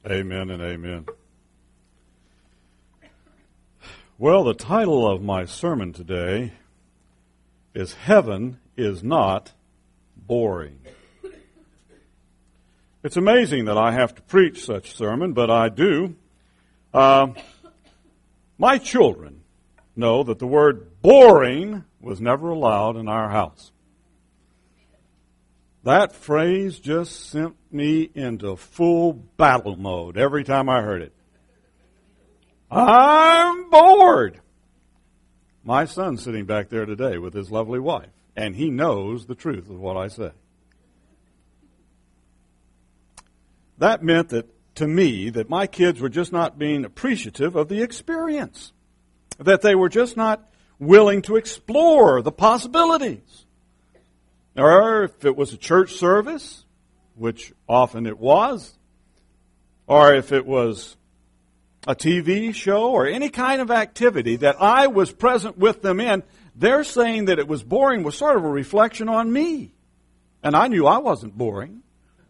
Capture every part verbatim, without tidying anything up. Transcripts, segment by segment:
Amen and amen. Well, the title of my sermon today is Heaven is Not Boring. It's amazing that I have to preach such a sermon, but I do. Uh, my children know that the word boring was never allowed in our house. That phrase just sent me into full battle mode every time I heard it. I'm bored. My son's sitting back there today with his lovely wife, and he knows the truth of what I say. That meant that, to me, that my kids were just not being appreciative of the experience, that they were just not willing to explore the possibilities. Or if it was a church service, which often it was, or if it was a T V show or any kind of activity that I was present with them in, they're saying that it was boring was sort of a reflection on me. And I knew I wasn't boring.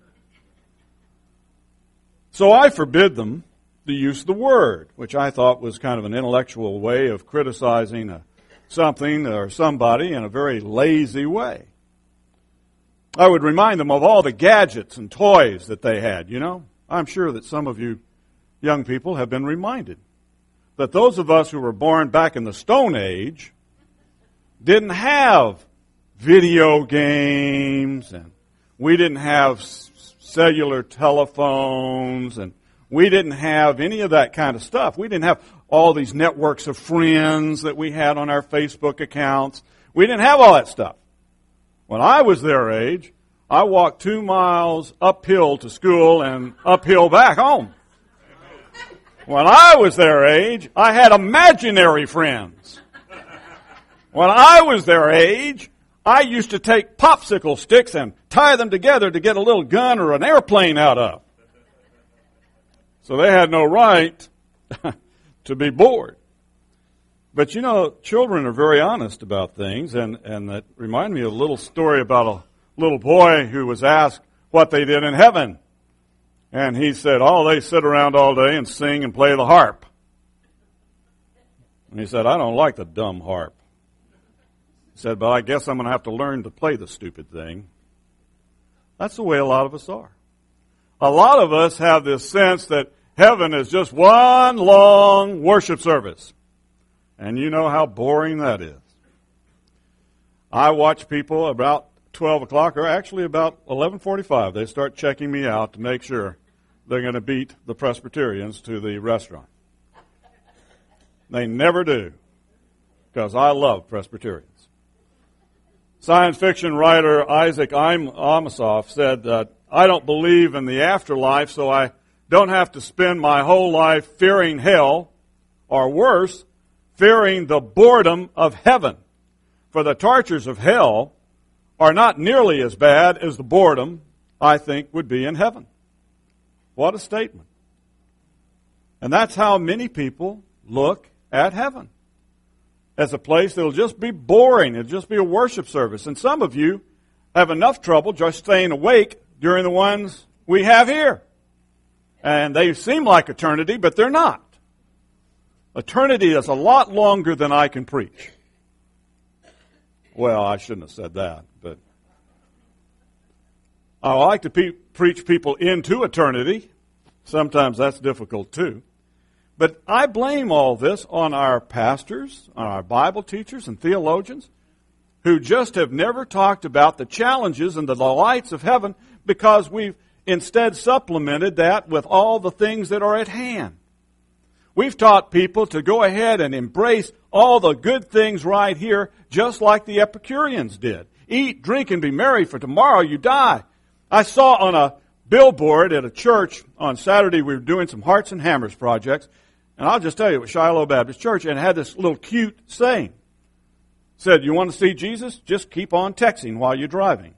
So I forbid them the use of the word, which I thought was kind of an intellectual way of criticizing a, something or somebody in a very lazy way. I would remind them of all the gadgets and toys that they had, you know. I'm sure that some of you young people have been reminded that those of us who were born back in the Stone Age didn't have video games, and we didn't have cellular telephones, and we didn't have any of that kind of stuff. We didn't have all these networks of friends that we had on our Facebook accounts. We didn't have all that stuff. When I was their age, I walked two miles uphill to school and uphill back home. When I was their age, I had imaginary friends. When I was their age, I used to take popsicle sticks and tie them together to get a little gun or an airplane out of. So they had no right to be bored. But you know, children are very honest about things, and, and that reminded me of a little story about a little boy who was asked what they did in heaven. And he said, oh, they sit around all day and sing and play the harp. And he said, I don't like the dumb harp. He said, but I guess I'm going to have to learn to play the stupid thing. That's the way a lot of us are. A lot of us have this sense that heaven is just one long worship service. And you know how boring that is. I watch people about twelve o'clock, or actually about eleven forty-five. They start checking me out to make sure they're going to beat the Presbyterians to the restaurant. They never do, because I love Presbyterians. Science fiction writer Isaac Asimov said that I don't believe in the afterlife, so I don't have to spend my whole life fearing hell, or worse, fearing the boredom of heaven. For the tortures of hell are not nearly as bad as the boredom I think would be in heaven. What a statement. And that's how many people look at heaven. As a place that will just be boring. It'll just be a worship service. And some of you have enough trouble just staying awake during the ones we have here. And they seem like eternity, but they're not. Eternity is a lot longer than I can preach. Well, I shouldn't have said that, but I like to pe- preach people into eternity. Sometimes that's difficult too. But I blame all this on our pastors, on our Bible teachers and theologians who just have never talked about the challenges and the delights of heaven, because we've instead supplemented that with all the things that are at hand. We've taught people to go ahead and embrace all the good things right here, just like the Epicureans did. Eat, drink, and be merry, for tomorrow you die. I saw on a billboard at a church on Saturday, we were doing some Hearts and Hammers projects, and I'll just tell you, it was Shiloh Baptist Church, and it had this little cute saying. It said, you want to see Jesus? Just keep on texting while you're driving.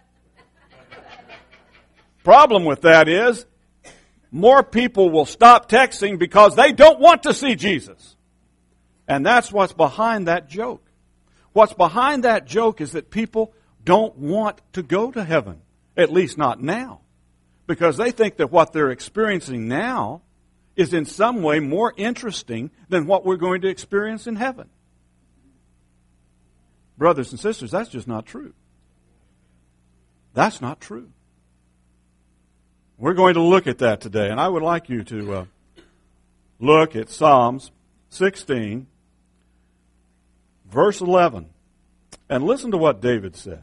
Problem with that is, more people will stop texting because they don't want to see Jesus. And that's what's behind that joke. What's behind that joke is that people don't want to go to heaven, at least not now. because they think that what they're experiencing now is in some way more interesting than what we're going to experience in heaven. Brothers and sisters, that's just not true. That's not true. We're going to look at that today, and I would like you to uh, look at Psalms sixteen, verse eleven, and listen to what David said.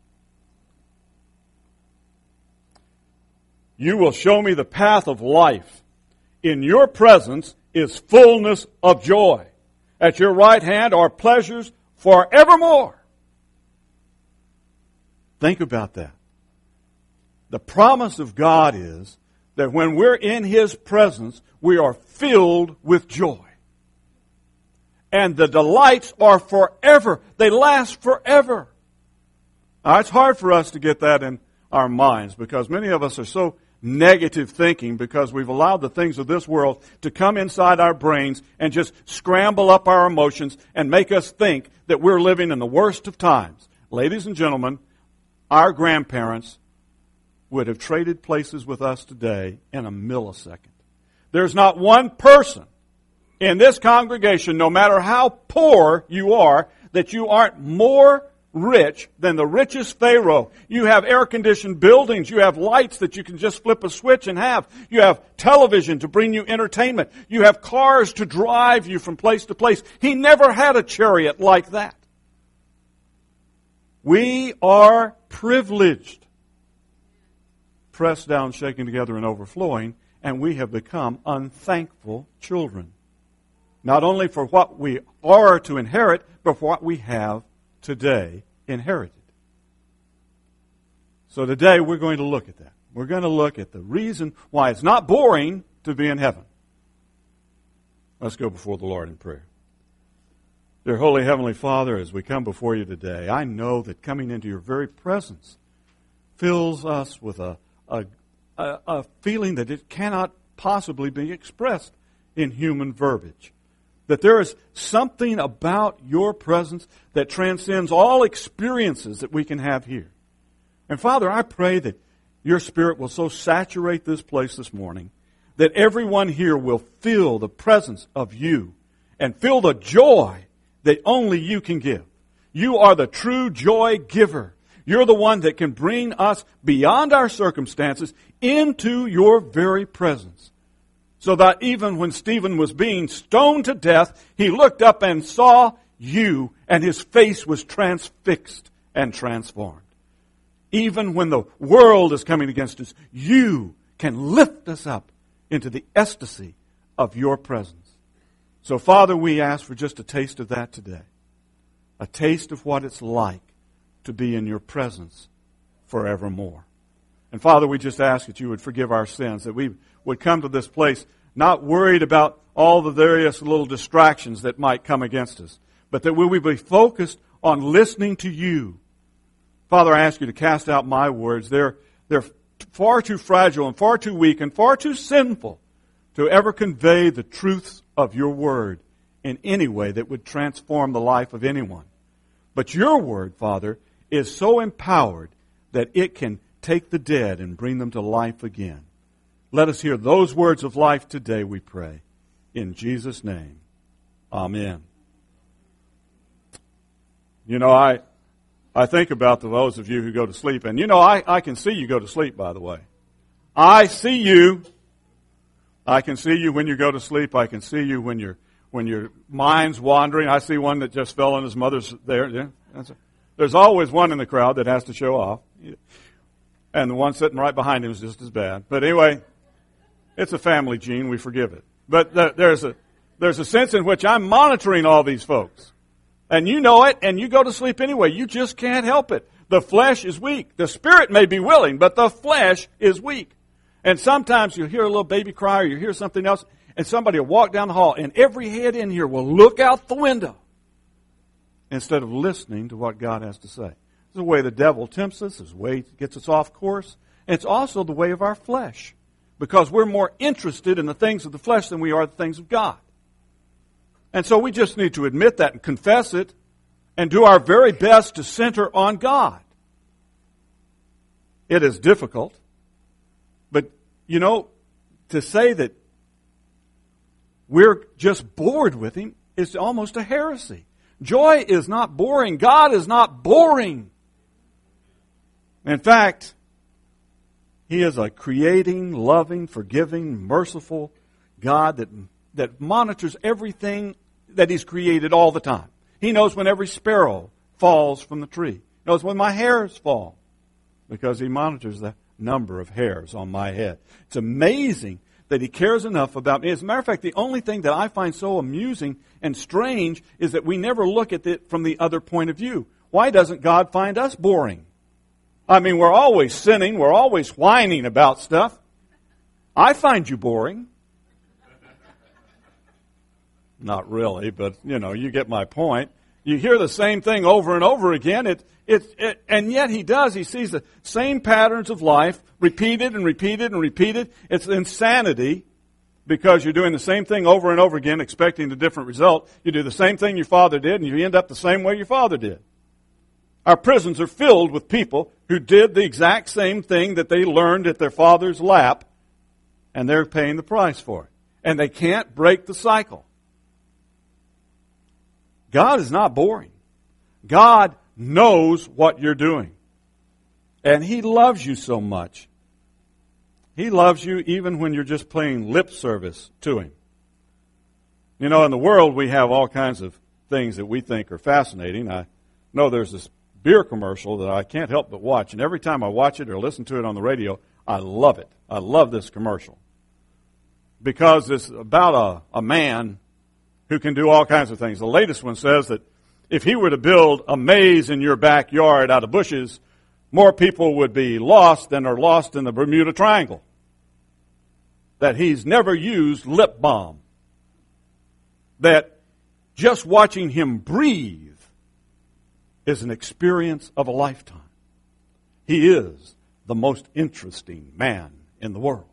You will show me the path of life. In your presence is fullness of joy. At your right hand are pleasures forevermore. Think about that. The promise of God is that when we're in His presence, we are filled with joy. And the delights are forever. They last forever. Now, it's hard for us to get that in our minds because many of us are so negative thinking because we've allowed the things of this world to come inside our brains and just scramble up our emotions and make us think that we're living in the worst of times. Ladies and gentlemen, our grandparents would have traded places with us today in a millisecond. There's not one person in this congregation, no matter how poor you are, that you aren't more rich than the richest Pharaoh. You have air-conditioned buildings. You have lights that you can just flip a switch and have. You have television to bring you entertainment. You have cars to drive you from place to place. He never had a chariot like that. We are privileged, pressed down, shaken together, and overflowing, and we have become unthankful children. Not only for what we are to inherit, but for what we have today inherited. So today we're going to look at that. We're going to look at the reason why it's not boring to be in heaven. Let's go before the Lord in prayer. Dear Holy Heavenly Father, as we come before you today, I know that coming into your very presence fills us with a, a, a, a feeling that it cannot possibly be expressed in human verbiage. That there is something about your presence that transcends all experiences that we can have here. And Father, I pray that your Spirit will so saturate this place this morning that everyone here will feel the presence of you and feel the joy that only you can give. You are the true joy giver. You're the one that can bring us beyond our circumstances into your very presence. So that even when Stephen was being stoned to death, he looked up and saw you, and his face was transfixed and transformed. Even when the world is coming against us, you can lift us up into the ecstasy of your presence. So, Father, we ask for just a taste of that today. A taste of what it's like to be in your presence forevermore. And, Father, we just ask that you would forgive our sins, that we would come to this place not worried about all the various little distractions that might come against us, but that we would be focused on listening to you. Father, I ask you to cast out my words. They're, they're far too fragile and far too weak and far too sinful to ever convey the truths of your word in any way that would transform the life of anyone. But your word, Father, is so empowered that it can take the dead and bring them to life again. Let us hear those words of life today, we pray. In Jesus' name, amen. You know, I I think about those of you who go to sleep, and you know, I, I can see you go to sleep, by the way. I see you. I can see you when you go to sleep. I can see you when your when your mind's wandering. I see one that just fell on his mother's there. Yeah, that's a, there's always one in the crowd that has to show off. And the one sitting right behind him is just as bad. But anyway, it's a family gene. We forgive it. But the, there's a there's a sense in which I'm monitoring all these folks. And you know it, and you go to sleep anyway. You just can't help it. The flesh is weak. The spirit may be willing, but the flesh is weak. And sometimes you'll hear a little baby cry or you hear something else, and somebody will walk down the hall, and every head in here will look out the window instead of listening to what God has to say. It's the way the devil tempts us. It's the way he gets us off course. And it's also the way of our flesh, because we're more interested in the things of the flesh than we are the things of God. And so we just need to admit that and confess it and do our very best to center on God. It is difficult, but you know, to say that we're just bored with Him is almost a heresy. Joy is not boring. God is not boring. In fact, He is a creating, loving, forgiving, merciful God that, that monitors everything that He's created all the time. He knows when every sparrow falls from the tree. He knows when my hairs fall because He monitors the number of hairs on my head. It's amazing that He cares enough about me. As a matter of fact, the only thing that I find so amusing and strange is that we never look at it from the other point of view. Why doesn't God find us boring? I mean, we're always sinning. We're always whining about stuff. I find you boring. Not really, but, you know, you get my point. You hear the same thing over and over again. It, it, it, and yet He does. He sees the same patterns of life repeated and repeated and repeated. It's insanity because you're doing the same thing over and over again expecting a different result. You do the same thing your father did and you end up the same way your father did. Our prisons are filled with people who did the exact same thing that they learned at their father's lap, and they're paying the price for it. And they can't break the cycle. God is not boring. God knows what you're doing. And He loves you so much. He loves you even when you're just playing lip service to Him. You know, in the world we have all kinds of things that we think are fascinating. I know there's this beer commercial that I can't help but watch. And every time I watch it or listen to it on the radio, I love it. I love this commercial. Because it's about a, a man who can do all kinds of things. The latest one says that if he were to build a maze in your backyard out of bushes, more people would be lost than are lost in the Bermuda Triangle. That he's never used lip balm. That just watching him breathe is an experience of a lifetime. He is the most interesting man in the world.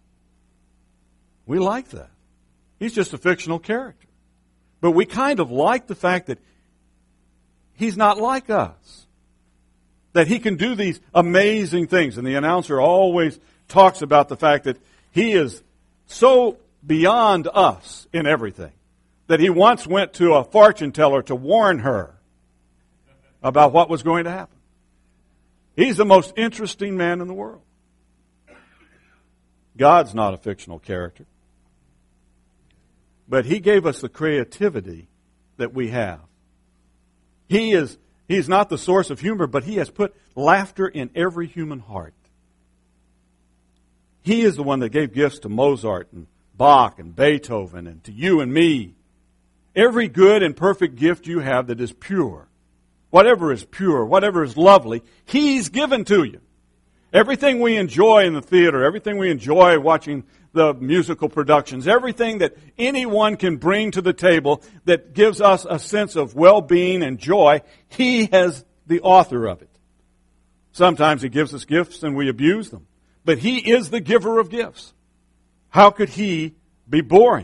We like that. He's just a fictional character. But we kind of like the fact that he's not like us. That he can do these amazing things. And the announcer always talks about the fact that he is so beyond us in everything that he once went to a fortune teller to warn her about what was going to happen. He's the most interesting man in the world. God's not a fictional character. But He gave us the creativity that we have. He is, He's not the source of humor, but He has put laughter in every human heart. He is the one that gave gifts to Mozart and Bach and Beethoven and to you and me. Every good and perfect gift you have that is pure, whatever is pure, whatever is lovely, He's given to you. Everything we enjoy in the theater, everything we enjoy watching the musical productions, everything that anyone can bring to the table that gives us a sense of well-being and joy, He has the author of it. Sometimes He gives us gifts and we abuse them. But He is the giver of gifts. How could He be boring?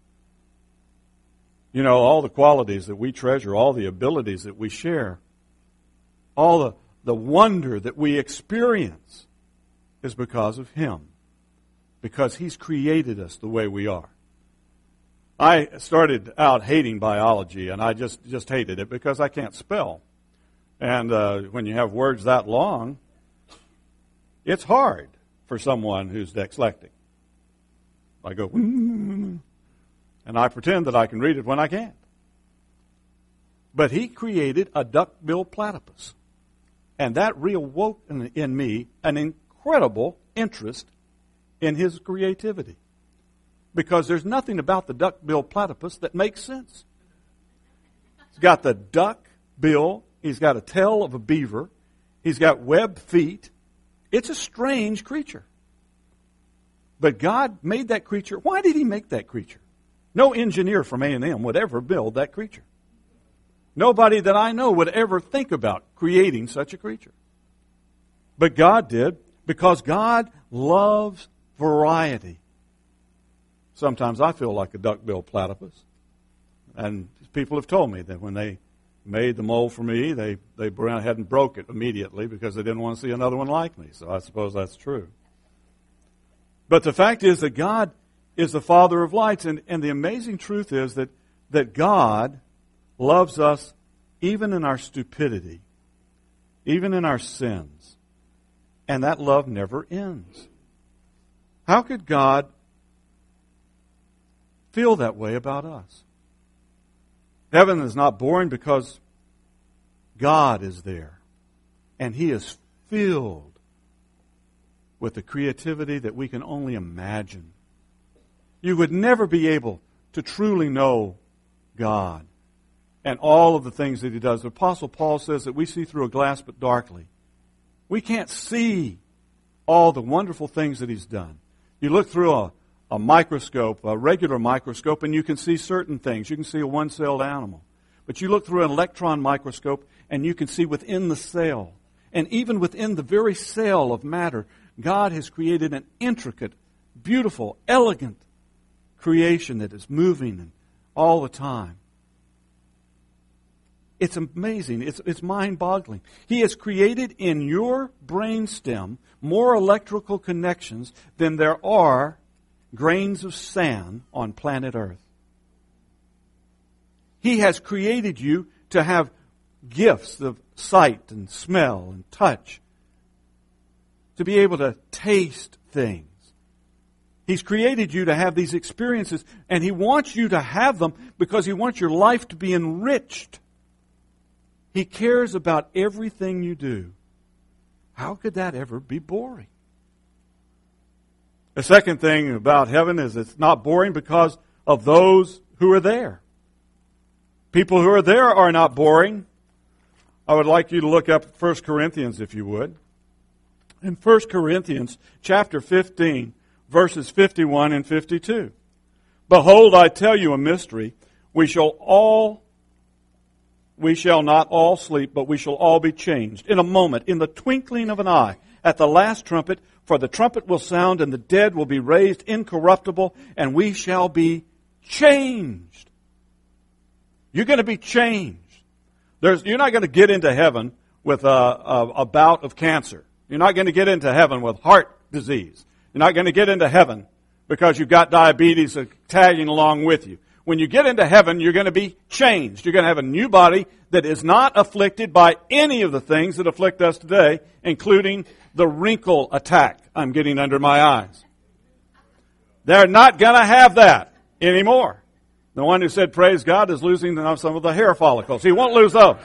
You know, all the qualities that we treasure, all the abilities that we share, all the, the wonder that we experience is because of Him. Because He's created us the way we are. I started out hating biology, and I just, just hated it because I can't spell. And uh, when you have words that long, it's hard for someone who's dyslexic. I go, and I pretend that I can read it when I can't. But He created a duck-billed platypus. And that reawoke in, in me an incredible interest in His creativity. Because there's nothing about the duck-billed platypus that makes sense. He's got the duck bill. He's got a tail of a beaver. He's got webbed feet. It's a strange creature. But God made that creature. Why did He make that creature? No engineer from A and M would ever build that creature. Nobody that I know would ever think about creating such a creature. But God did, because God loves variety. Sometimes I feel like a duck-billed platypus. And people have told me that when they made the mold for me, they, they hadn't broke it immediately because they didn't want to see another one like me. So I suppose that's true. But the fact is that God is the Father of lights. And, and the amazing truth is that, that God loves us even in our stupidity, even in our sins. And that love never ends. How could God feel that way about us? Heaven is not boring because God is there. And He is filled with the creativity that we can only imagine. You would never be able to truly know God and all of the things that He does. The Apostle Paul says that we see through a glass but darkly. We can't see all the wonderful things that He's done. You look through a, a microscope, a regular microscope, and you can see certain things. You can see a one-celled animal. But you look through an electron microscope and you can see within the cell. And even within the very cell of matter, God has created an intricate, beautiful, elegant creation that is moving and all the time. It's amazing. It's, it's mind-boggling. He has created in your brainstem more electrical connections than there are grains of sand on planet Earth. He has created you to have gifts of sight and smell and touch, to be able to taste things. He's created you to have these experiences, and He wants you to have them because He wants your life to be enriched. He cares about everything you do. How could that ever be boring? The second thing about heaven is it's not boring because of those who are there. People who are there are not boring. I would like you to look up First Corinthians, if you would. In First Corinthians chapter fifteen, verses fifty-one and fifty-two. Behold, I tell you a mystery. We shall all, we shall not all sleep, but we shall all be changed in a moment, in the twinkling of an eye, at the last trumpet. For the trumpet will sound, and the dead will be raised incorruptible, and we shall be changed. You're going to be changed. There's, you're not going to get into heaven with a, a, a bout of cancer. You're not going to get into heaven with heart disease. You're not going to get into heaven because you've got diabetes tagging along with you. When you get into heaven, you're going to be changed. You're going to have a new body that is not afflicted by any of the things that afflict us today, including the wrinkle attack I'm getting under my eyes. They're not going to have that anymore. The one who said, praise God, is losing some of the hair follicles. He won't lose those.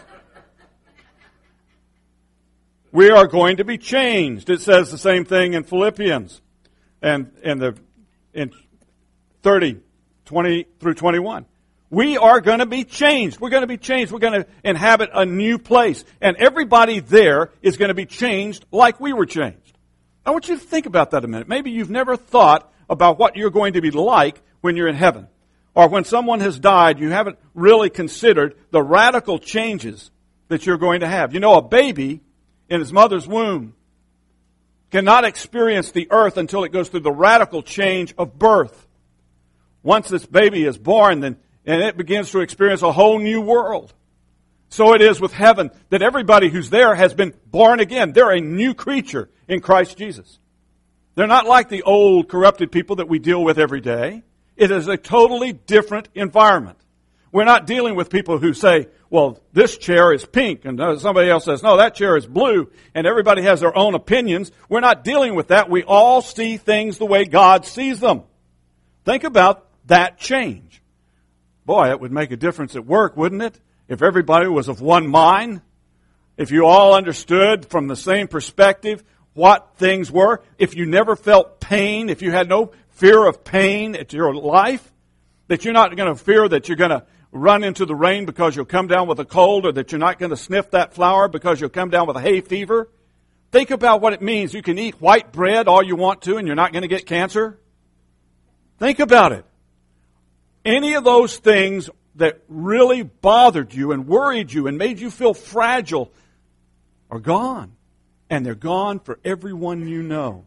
We are going to be changed. It says the same thing in Philippians and in the in thirty, twenty through twenty-one. We are going to be changed. We're going to be changed. We're going to inhabit a new place. And everybody there is going to be changed like we were changed. I want you to think about that a minute. Maybe you've never thought about what you're going to be like when you're in heaven. Or when someone has died, you haven't really considered the radical changes that you're going to have. You know, a baby in his mother's womb cannot experience the earth until it goes through the radical change of birth. Once this baby is born, then and it begins to experience a whole new world. So it is with heaven, that everybody who's there has been born again. They're a new creature in Christ Jesus. They're not like the old corrupted people that we deal with every day. It is a totally different environment. We're not dealing with people who say, well, this chair is pink, and somebody else says, no, that chair is blue, and everybody has their own opinions. We're not dealing with that. We all see things the way God sees them. Think about that change. Boy, it would make a difference at work, wouldn't it? If everybody was of one mind, if you all understood from the same perspective what things were, if you never felt pain, if you had no fear of pain at your life, that you're not going to fear that you're going to run into the rain because you'll come down with a cold, or that you're not going to sniff that flower because you'll come down with a hay fever. Think about what it means. You can eat white bread all you want to and you're not going to get cancer. Think about it. Any of those things that really bothered you and worried you and made you feel fragile are gone. And they're gone for everyone you know.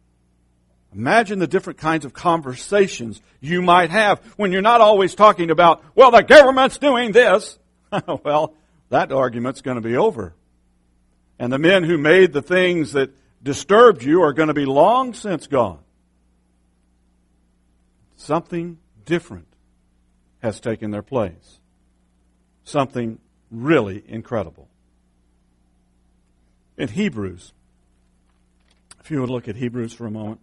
Imagine the different kinds of conversations you might have when you're not always talking about, well, the government's doing this. Well, that argument's going to be over. And the men who made the things that disturbed you are going to be long since gone. something different has taken their place. Something really incredible. In Hebrews, if you would look at Hebrews for a moment.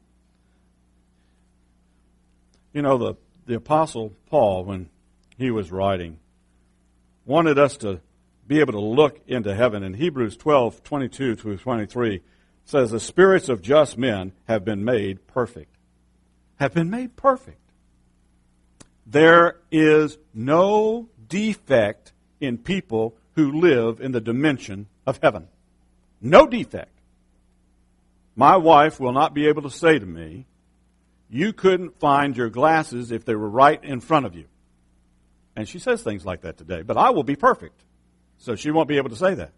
You know, the, the Apostle Paul, when he was writing, wanted us to be able to look into heaven. In Hebrews twelve, twenty-two through twenty-three, says, the spirits of just men have been made perfect. Have been made perfect. There is no defect in people who live in the dimension of heaven. No defect. My wife will not be able to say to me, you couldn't find your glasses if they were right in front of you. And she says things like that today. But I will be perfect. So she won't be able to say that.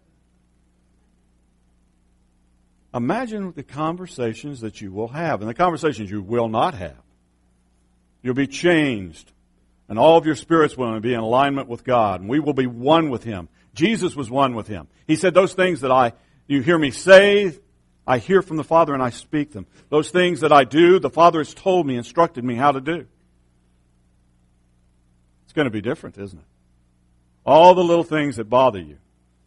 Imagine the conversations that you will have and the conversations you will not have. You'll be changed. And all of your spirits will be in alignment with God. And we will be one with Him. Jesus was one with Him. He said, those things that I you hear me say, I hear from the Father and I speak them. Those things that I do, the Father has told me, instructed me how to do. It's going to be different, isn't it? All the little things that bother you.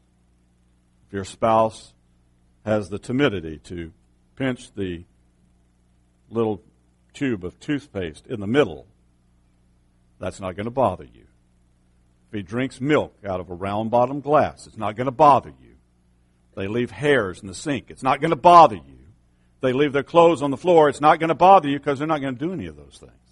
If your spouse has the timidity to pinch the little tube of toothpaste in the middle, that's not going to bother you. If he drinks milk out of a round-bottomed glass, it's not going to bother you. They leave hairs in the sink, it's not going to bother you. They leave their clothes on the floor, it's not going to bother you because they're not going to do any of those things.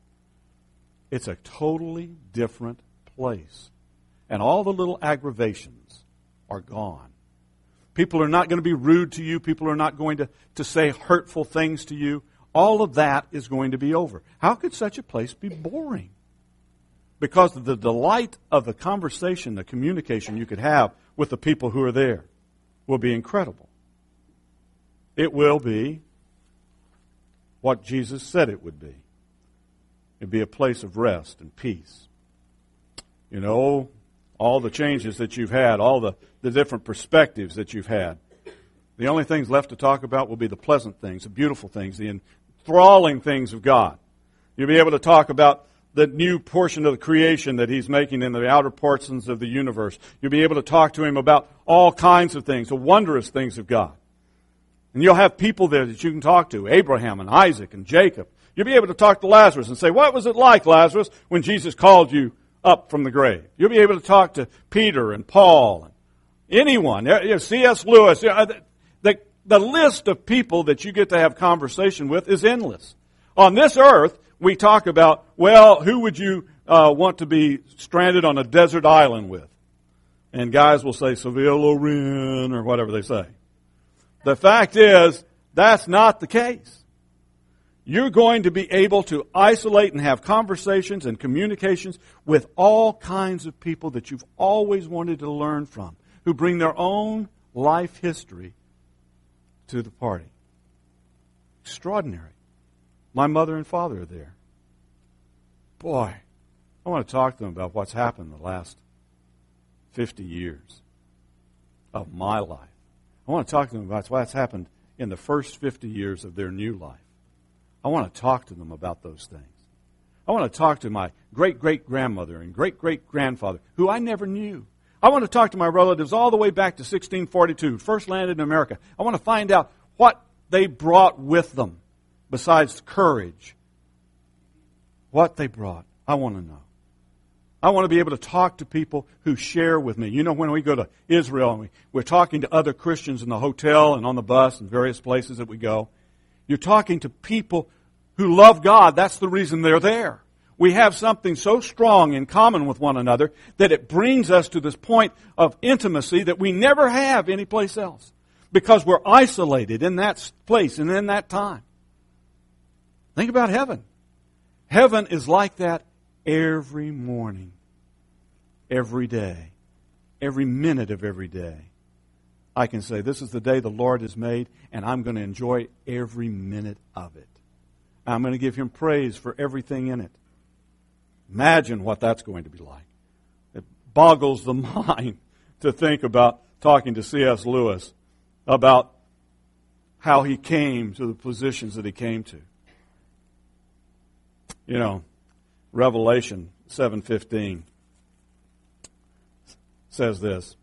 It's a totally different place. And all the little aggravations are gone. People are not going to be rude to you. People are not going to, to say hurtful things to you. All of that is going to be over. How could such a place be boring? Because the delight of the conversation, the communication you could have with the people who are there will be incredible. It will be what Jesus said it would be. It'd be a place of rest and peace. You know, all the changes that you've had, all the, the different perspectives that you've had. The only things left to talk about will be the pleasant things, the beautiful things, the enthralling things of God. You'll be able to talk about the new portion of the creation that He's making in the outer portions of the universe. You'll be able to talk to Him about all kinds of things, the wondrous things of God. And you'll have people there that you can talk to, Abraham and Isaac and Jacob. You'll be able to talk to Lazarus and say, what was it like, Lazarus, when Jesus called you up from the grave? You'll be able to talk to Peter and Paul and anyone, C S Lewis. The, the, the list of people that you get to have conversation with is endless. On this earth, we talk about, well, who would you uh, want to be stranded on a desert island with? And guys will say, Seville Loren, or whatever they say. The fact is, that's not the case. You're going to be able to isolate and have conversations and communications with all kinds of people that you've always wanted to learn from, who bring their own life history to the party. Extraordinary. My mother and father are there. Boy, I want to talk to them about what's happened in the last fifty years of my life. I want to talk to them about what's happened in the first fifty years of their new life. I want to talk to them about those things. I want to talk to my great-great-grandmother and great-great-grandfather, who I never knew. I want to talk to my relatives all the way back to sixteen forty-two, first landed in America. I want to find out what they brought with them. Besides courage, what they brought, I want to know. I want to be able to talk to people who share with me. You know, when we go to Israel and we, we're talking to other Christians in the hotel and on the bus and various places that we go, you're talking to people who love God. That's the reason they're there. We have something so strong in common with one another that it brings us to this point of intimacy that we never have anyplace else, because we're isolated in that place and in that time. Think about heaven. Heaven is like that every morning, every day, every minute of every day. I can say, this is the day the Lord has made, and I'm going to enjoy every minute of it. I'm going to give Him praise for everything in it. Imagine what that's going to be like. It boggles the mind to think about talking to C S Lewis about how he came to the positions that he came to. You know, Revelation seven fifteen says this.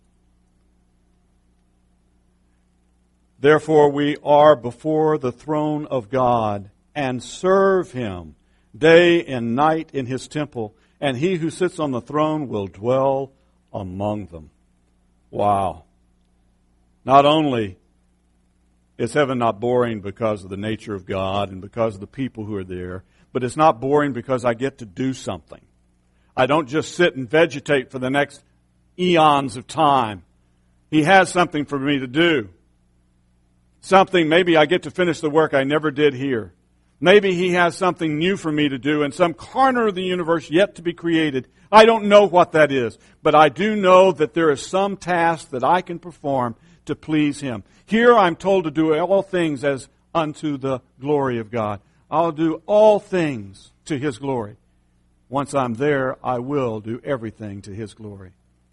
Therefore we are before the throne of God and serve Him day and night in His temple, and He who sits on the throne will dwell among them. Wow. Not only is heaven not boring because of the nature of God and because of the people who are there, but it's not boring because I get to do something. I don't just sit and vegetate for the next eons of time. He has something for me to do. Something, maybe I get to finish the work I never did here. Maybe He has something new for me to do in some corner of the universe yet to be created. I don't know what that is, but I do know that there is some task that I can perform to please Him. Here I'm told to do all things as unto the glory of God. I'll do all things to His glory. Once I'm there, I will do everything to His glory.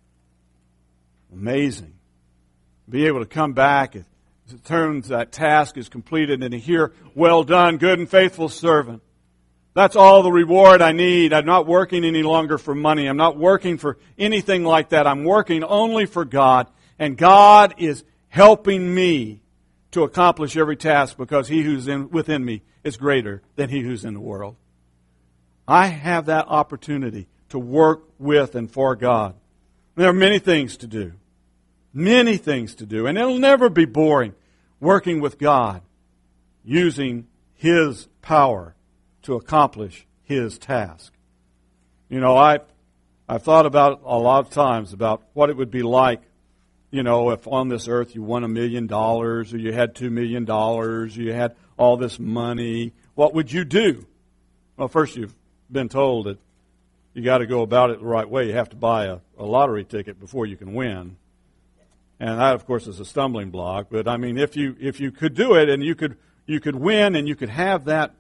Amazing. Be able to come back and turns that task is completed and to hear, well done, good and faithful servant. That's all the reward I need. I'm not working any longer for money. I'm not working for anything like that. I'm working only for God. And God is helping me to accomplish every task because He who's in, within me is greater than he who's in the world. I have that opportunity to work with and for God. There are many things to do. Many things to do. And it'll never be boring working with God, using His power to accomplish His task. You know, I, I've thought about a lot of times about what it would be like, you know, if on this earth you won a million dollars or you had two million dollars, you had all this money. What would you do? Well, first you've been told that you got to go about it the right way. You have to buy a, a lottery ticket before you can win. And that, of course, is a stumbling block. But I mean, if you if you could do it and you could you could win and you could have that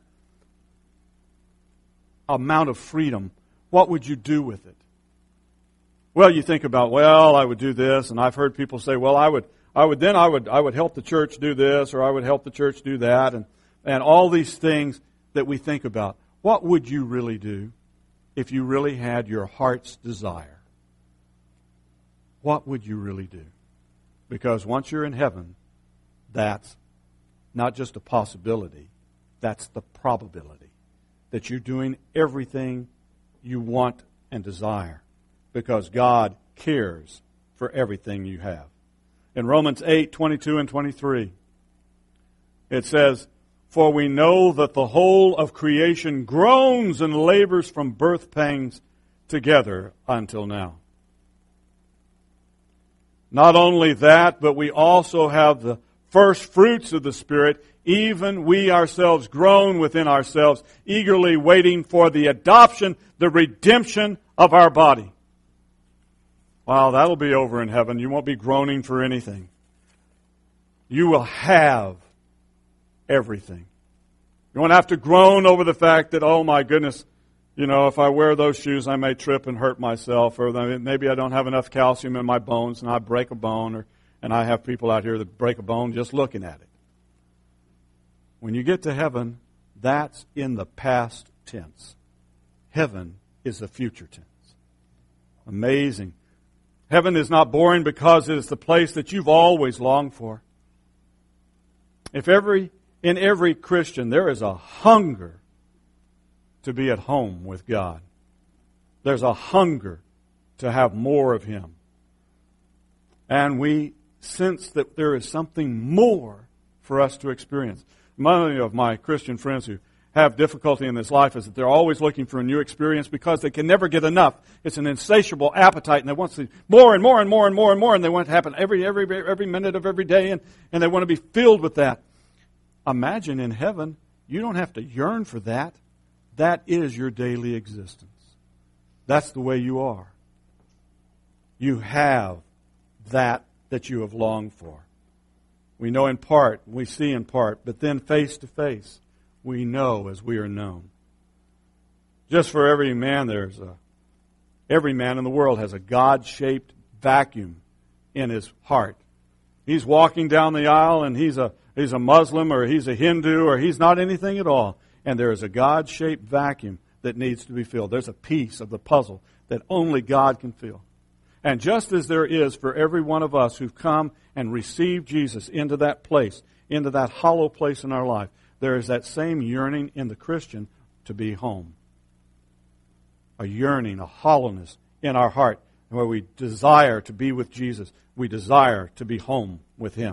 amount of freedom, what would you do with it? Well, you think about, well, I would do this, and I've heard people say, well, I would I would then I would I would help the church do this, or I would help the church do that, and and all these things that we think about. What would you really do if you really had your heart's desire? What would you really do? Because once you're in heaven, that's not just a possibility, that's the probability that you're doing everything you want and desire because God cares for everything you have. In Romans eight, twenty-two and twenty-three, it says, "For we know that the whole of creation groans and labors from birth pangs together until now." Not only that, but we also have the first fruits of the Spirit, even we ourselves groan within ourselves, eagerly waiting for the adoption, the redemption of our body. Wow, that'll be over in heaven. You won't be groaning for anything. You will have everything. You won't have to groan over the fact that, oh my goodness, you know, if I wear those shoes, I may trip and hurt myself, or maybe I don't have enough calcium in my bones and I break a bone, or, and I have people out here that break a bone just looking at it. When you get to heaven, that's in the past tense. Heaven is the future tense. Amazing. Heaven is not boring because it is the place that you've always longed for. If every, in every Christian there is a hunger to be at home with God. There's a hunger to have more of Him. And we sense that there is something more for us to experience. Many of my Christian friends who have difficulty in this life is that they're always looking for a new experience because they can never get enough. It's an insatiable appetite, and they want to see more and more and more and more and more, and they want it to happen every every every minute of every day, and, and they want to be filled with that. Imagine in heaven, you don't have to yearn for that. That is your daily existence. That's the way you are. You have that that you have longed for. We know in part, we see in part, but then face to face, we know as we are known. Just for every man, there's a, every man in the world has a God-shaped vacuum in his heart. He's walking down the aisle and he's a, he's a Muslim or he's a Hindu or he's not anything at all. And there is a God-shaped vacuum that needs to be filled. There's a piece of the puzzle that only God can fill. And just as there is for every one of us who've come and received Jesus into that place, into that hollow place in our life, there is that same yearning in the Christian to be home. A yearning, a hollowness in our heart where we desire to be with Jesus. We desire to be home with Him.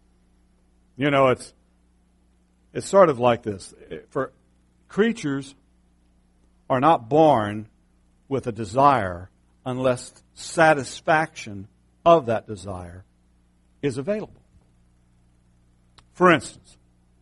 You know, it's it's sort of like this. For creatures are not born with a desire unless satisfaction of that desire is available. For instance,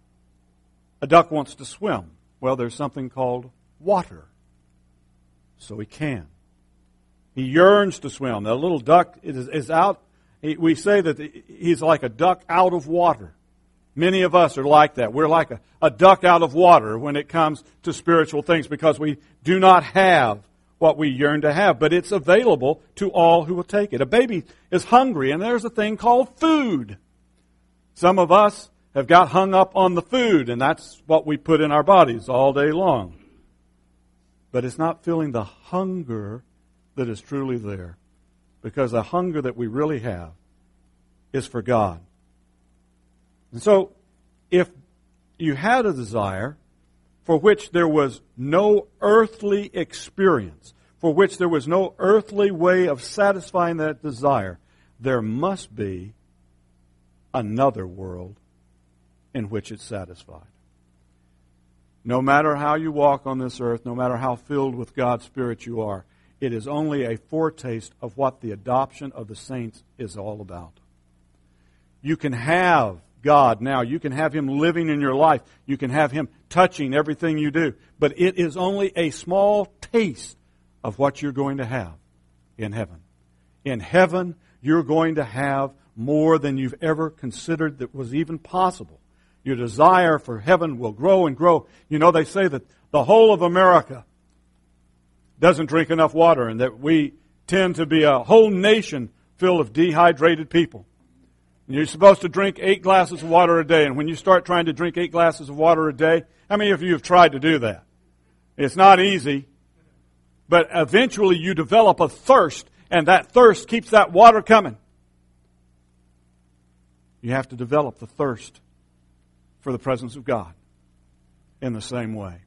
a duck wants to swim. Well, there's something called water, so he can. He yearns to swim. The little duck is, is out. He, we say that he's like a duck out of water. Many of us are like that. We're like a, a duck out of water when it comes to spiritual things because we do not have what we yearn to have, but it's available to all who will take it. A baby is hungry, and there's a thing called food. Some of us have got hung up on the food, and that's what we put in our bodies all day long. But it's not filling the hunger that is truly there, because the hunger that we really have is for God. And so, if you had a desire for which there was no earthly experience, for which there was no earthly way of satisfying that desire, there must be another world in which it's satisfied. No matter how you walk on this earth, no matter how filled with God's Spirit you are, it is only a foretaste of what the adoption of the saints is all about. You can have God now. You can have Him living in your life. You can have Him touching everything you do. But it is only a small taste of what you're going to have in heaven. In heaven, you're going to have more than you've ever considered that was even possible. Your desire for heaven will grow and grow. You know, they say that the whole of America doesn't drink enough water, and that we tend to be a whole nation full of dehydrated people. You're supposed to drink eight glasses of water a day, and when you start trying to drink eight glasses of water a day, how many of you have tried to do that? It's not easy, but eventually you develop a thirst, and that thirst keeps that water coming. You have to develop the thirst for the presence of God in the same way.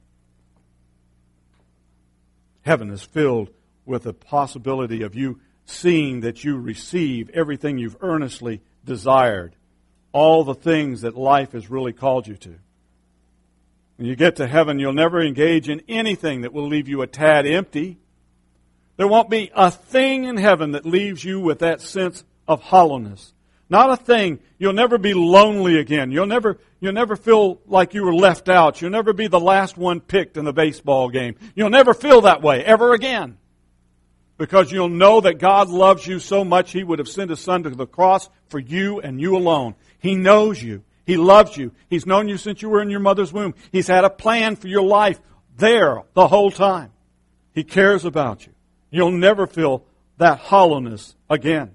Heaven is filled with the possibility of you seeing that you receive everything you've earnestly desired, all the things that life has really called you to. When you get to heaven, you'll never engage in anything that will leave you a tad empty. There won't be a thing in heaven that leaves you with that sense of hollowness. Not a thing. You'll never be lonely again. You'll never, you'll never feel like you were left out. You'll never be the last one picked in the baseball game. You'll never feel that way ever again. Because you'll know that God loves you so much He would have sent His Son to the cross for you and you alone. He knows you. He loves you. He's known you since you were in your mother's womb. He's had a plan for your life there the whole time. He cares about you. You'll never feel that hollowness again.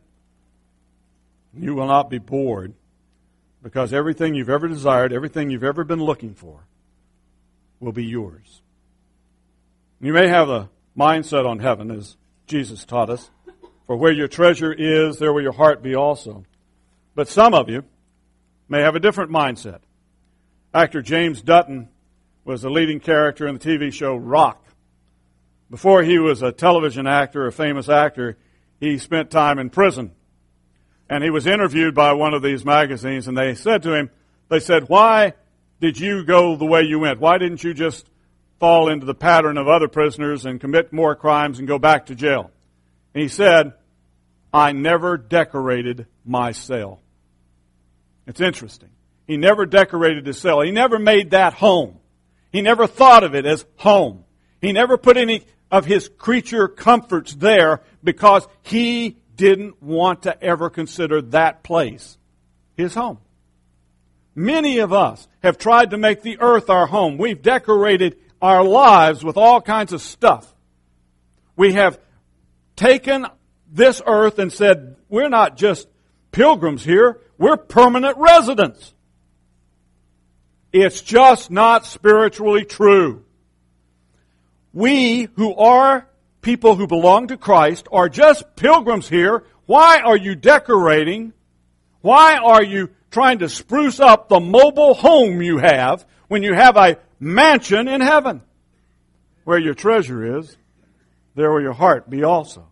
You will not be bored because everything you've ever desired, everything you've ever been looking for will be yours. You may have a mindset on heaven, as Jesus taught us, for where your treasure is, there will your heart be also. But some of you may have a different mindset. Actor James Dutton was the leading character in the T V show Rock. Before he was a television actor, a famous actor, he spent time in prison. And he was interviewed by one of these magazines, and they said to him, they said, why did you go the way you went? Why didn't you just fall into the pattern of other prisoners and commit more crimes and go back to jail? And he said, I never decorated my cell. It's interesting. He never decorated his cell. He never made that home. He never thought of it as home. He never put any of his creature comforts there because he didn't want to ever consider that place his home. Many of us have tried to make the earth our home. We've decorated our lives with all kinds of stuff. We have taken this earth and said, we're not just pilgrims here, we're permanent residents. It's just not spiritually true. we who are people who belong to Christ are just pilgrims here. Why are you decorating? Why are you trying to spruce up the mobile home you have when you have a mansion in heaven? Where your treasure is, there will your heart be also.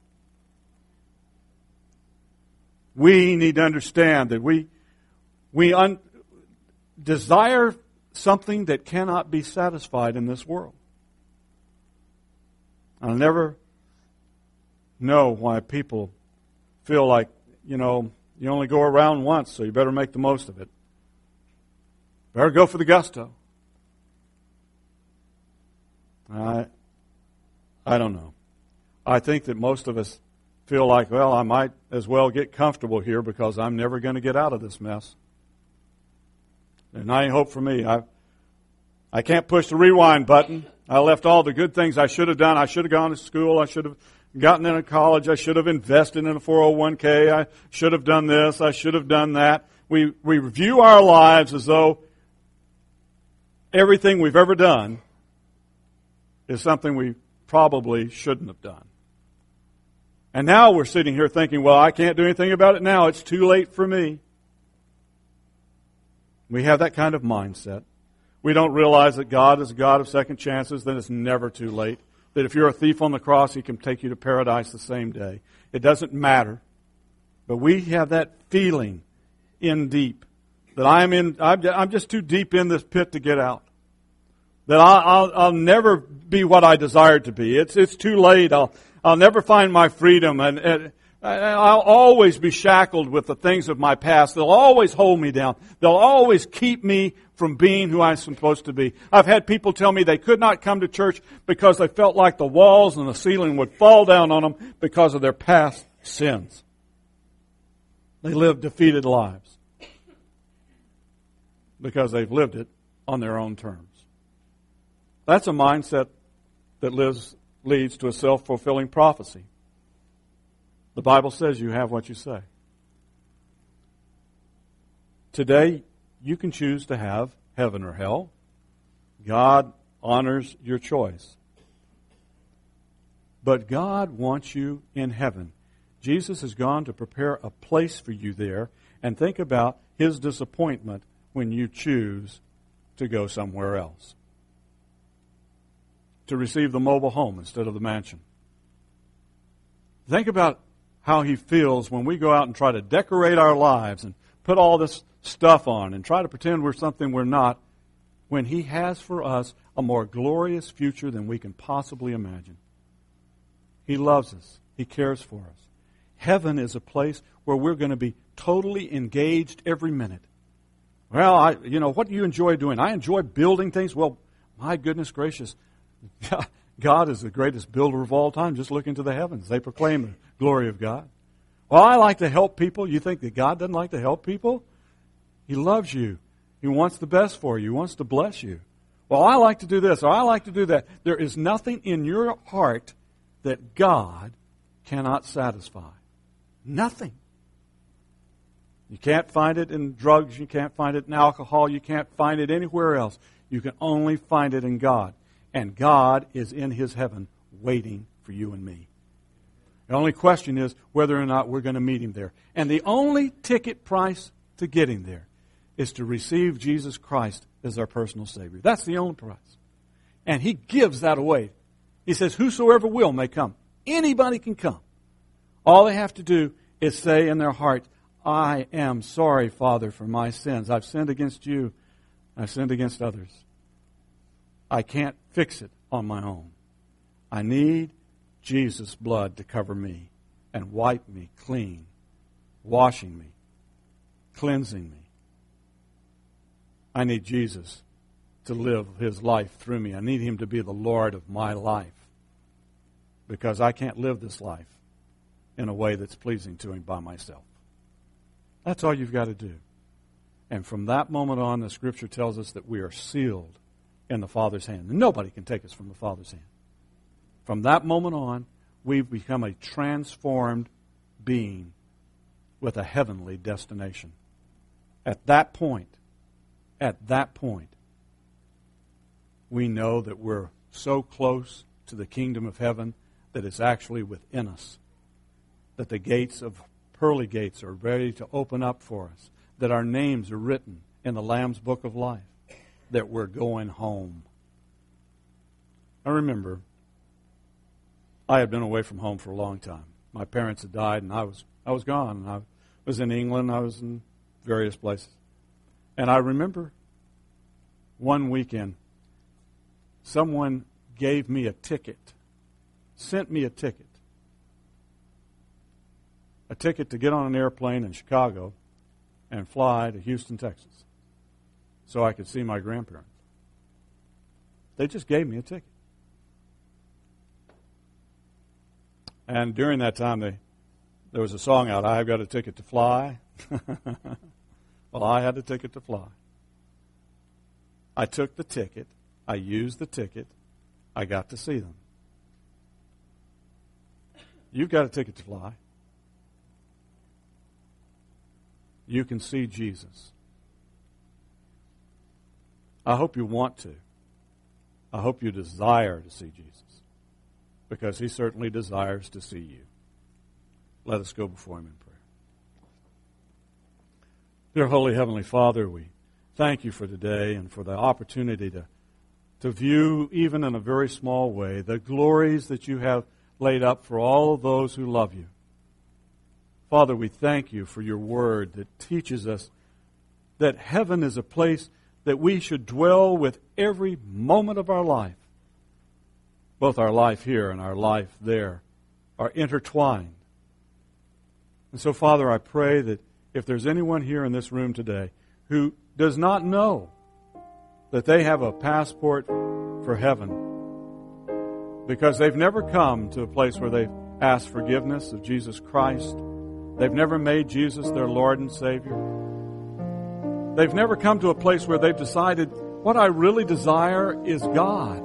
We need to understand that we we un, desire something that cannot be satisfied in this world. I'll never know why people feel like, you know, you only go around once, so you better make the most of it. Better go for the gusto. I, I don't know. I think that most of us feel like, well, I might as well get comfortable here because I'm never going to get out of this mess. And I ain't hope for me. I, I can't push the rewind button. I left all the good things I should have done. I should have gone to school. I should have gotten into college. I should have invested in a four oh one k. I should have done this. I should have done that. We, we review our lives as though everything we've ever done is something we probably shouldn't have done. And now we're sitting here thinking, well, I can't do anything about it now. It's too late for me. We have that kind of mindset. We don't realize that God is a God of second chances, that it's never too late. That if you're a thief on the cross, He can take you to paradise the same day. It doesn't matter. But we have that feeling in deep that I'm in. I'm just too deep in this pit to get out. That I'll, I'll, I'll never be what I desired to be. It's it's too late. I'll I'll never find my freedom, and, and I'll always be shackled with the things of my past. They'll always hold me down. They'll always keep me from being who I'm supposed to be. I've had people tell me they could not come to church because they felt like the walls and the ceiling would fall down on them because of their past sins. They live defeated lives because they've lived it on their own terms. That's a mindset that lives, leads to a self-fulfilling prophecy. The Bible says you have what you say. Today, you can choose to have heaven or hell. God honors your choice. But God wants you in heaven. Jesus has gone to prepare a place for you there, and think about His disappointment when you choose to go somewhere else. To receive the mobile home instead of the mansion. Think about how He feels when we go out and try to decorate our lives and put all this stuff on and try to pretend we're something we're not, when He has for us a more glorious future than we can possibly imagine. He loves us. He cares for us. Heaven is a place where we're going to be totally engaged every minute. Well, I, you know, what do you enjoy doing? I enjoy building things. Well, my goodness gracious, God is the greatest builder of all time. Just look into the heavens. They proclaim the glory of God. Well, I like to help people. You think that God doesn't like to help people? He loves you. He wants the best for you. He wants to bless you. Well, I like to do this, or I like to do that. There is nothing in your heart that God cannot satisfy. Nothing. You can't find it in drugs. You can't find it in alcohol. You can't find it anywhere else. You can only find it in God. And God is in His heaven waiting for you and me. The only question is whether or not we're going to meet Him there. And the only ticket price to getting there is to receive Jesus Christ as our personal Savior. That's the only price. And He gives that away. He says, whosoever will may come. Anybody can come. All they have to do is say in their heart, I am sorry, Father, for my sins. I've sinned against you. I've sinned against others. I can't fix it on my own. I need Jesus' blood to cover me and wipe me clean, washing me, cleansing me. I need Jesus to live His life through me. I need Him to be the Lord of my life because I can't live this life in a way that's pleasing to Him by myself. That's all you've got to do. And from that moment on, the Scripture tells us that we are sealed in the Father's hand. Nobody can take us from the Father's hand. From that moment on, we've become a transformed being with a heavenly destination. At that point, at that point, we know that we're so close to the kingdom of heaven that is actually within us. That the gates of pearly gates are ready to open up for us. That our names are written in the Lamb's Book of Life. That we're going home. I remember I had been away from home for a long time. My parents had died, and I was I was gone. I was in England. I was in various places. And I remember one weekend, someone gave me a ticket, sent me a ticket, a ticket to get on an airplane in Chicago and fly to Houston, Texas, so I could see my grandparents. They just gave me a ticket. And during that time, they, there was a song out, I've got a ticket to fly. Well, I had a ticket to fly. I took the ticket. I used the ticket. I got to see them. You've got a ticket to fly. You can see Jesus. I hope you want to. I hope you desire to see Jesus, because He certainly desires to see you. Let us go before Him in prayer. Dear Holy Heavenly Father, we thank You for today and for the opportunity to, to view, even in a very small way, the glories that You have laid up for all of those who love You. Father, we thank You for Your Word that teaches us that heaven is a place that we should dwell with every moment of our life. Both our life here and our life there are intertwined. And so, Father, I pray that if there's anyone here in this room today who does not know that they have a passport for heaven because they've never come to a place where they've asked forgiveness of Jesus Christ, they've never made Jesus their Lord and Savior, they've never come to a place where they've decided, what I really desire is God.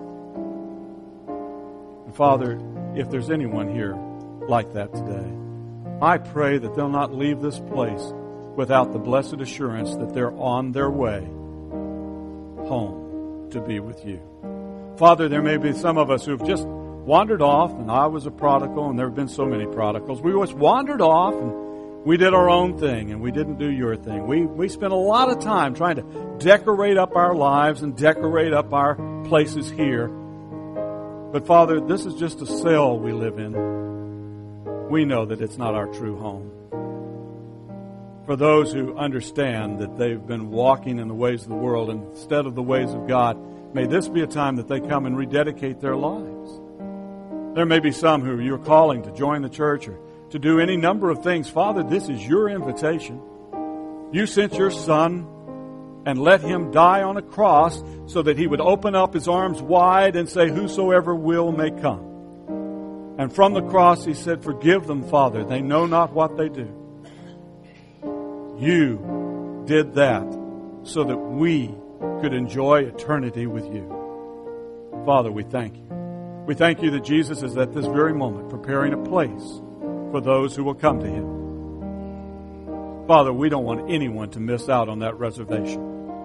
And Father, if there's anyone here like that today, I pray that they'll not leave this place without the blessed assurance that they're on their way home to be with You. Father, there may be some of us who have just wandered off, and I was a prodigal, and there have been so many prodigals. We just wandered off, and we did our own thing, and we didn't do Your thing. We, we spent a lot of time trying to decorate up our lives and decorate up our places here. But Father, this is just a cell we live in. We know that it's not our true home. For those who understand that they've been walking in the ways of the world instead of the ways of God, may this be a time that they come and rededicate their lives. There may be some who You're calling to join the church or to do any number of things. Father, this is Your invitation. You sent Your Son and let Him die on a cross so that He would open up His arms wide and say, whosoever will may come. And from the cross He said, forgive them, Father. They know not what they do. You did that so that we could enjoy eternity with You. Father, we thank You. We thank You that Jesus is at this very moment preparing a place for those who will come to Him. Father, we don't want anyone to miss out on that reservation.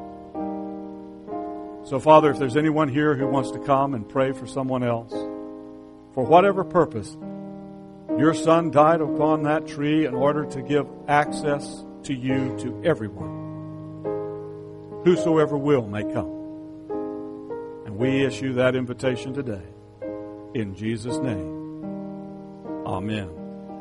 So, Father, if there's anyone here who wants to come and pray for someone else, for whatever purpose, Your Son died upon that tree in order to give access to You to everyone. Whosoever will may come. And we issue that invitation today. In Jesus' name, amen.